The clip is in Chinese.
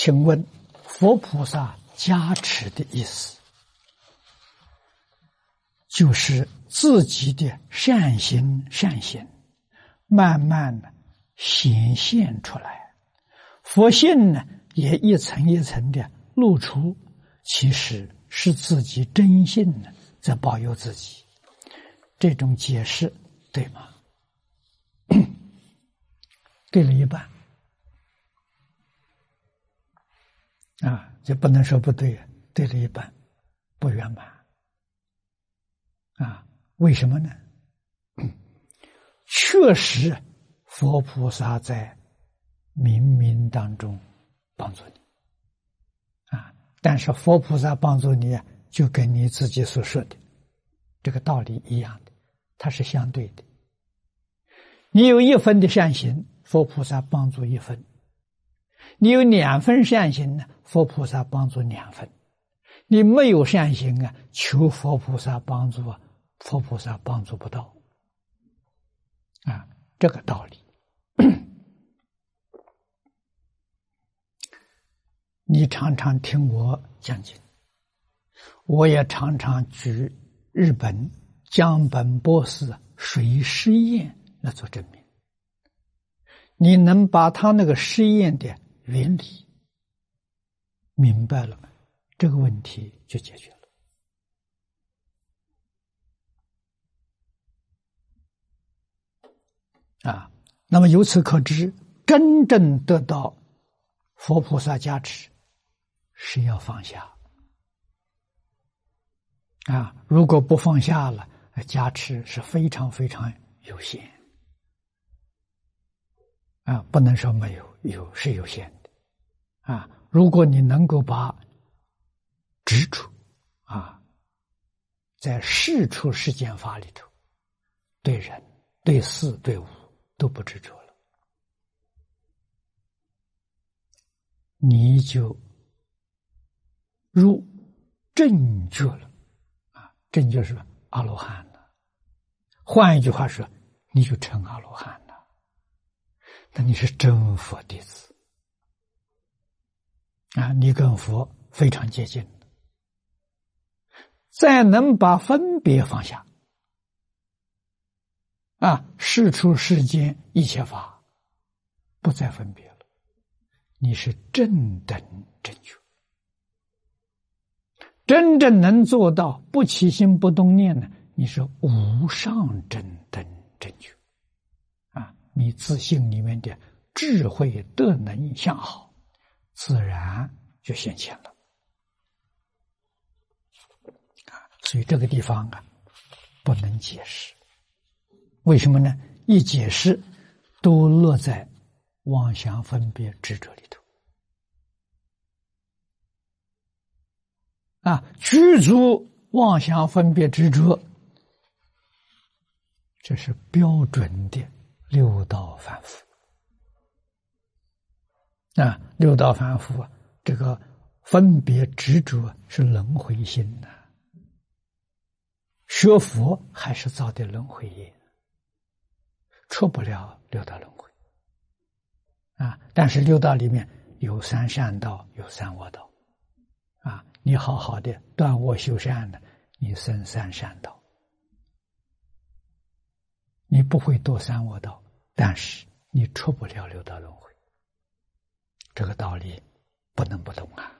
请问佛菩萨加持的意思，就是自己的善行善行慢慢的显现出来，佛性呢也一层一层的露出，其实是自己真性呢在保佑自己。这种解释对吗？对了一半啊，就不能说不对，对了一半，不圆满啊。为什么呢？确实佛菩萨在冥冥当中帮助你啊，但是佛菩萨帮助你就跟你自己所说的这个道理一样的，它是相对的。你有1分的善行，佛菩萨帮助1分；你有2分善行呢，佛菩萨帮助2分；你没有善行啊，求佛菩萨帮助啊，佛菩萨帮助不到啊，这个道理。你常常听我讲经，我也常常举日本江本博士水实验来做证明。你能把他那个实验的原理明白了，这个问题就解决了啊。那么由此可知，真正得到佛菩萨加持是要放下啊，如果不放下了，加持是非常非常有限啊，不能说没有，有是有限的啊。如果你能够把执着啊，在事出世间法里头，对人、对事、对物都不执着了，你就入正觉了啊，正就是阿罗汉了。换一句话说，你就成阿罗汉了，那你是真佛弟子啊，你跟佛非常接近。再能把分别放下啊，事出世间一切法不再分别了，你是正等正觉，真正能做到不起心不动念呢，你是无上正等正觉啊，你自性里面的智慧德能相好自然就显现了啊。所以这个地方啊不能解释，为什么呢？一解释都落在妄想分别执着里头啊，具足妄想分别执着，这是标准的六道凡夫啊。六道凡夫啊，这个分别执着是轮回心的，学佛还是造的轮回业，出不了六道轮回啊。但是六道里面有3善道，有3恶道啊，你好好的断恶修善的，你生3善道，你不会堕3恶道，但是你出不了六道轮回，这个道理不能不懂啊。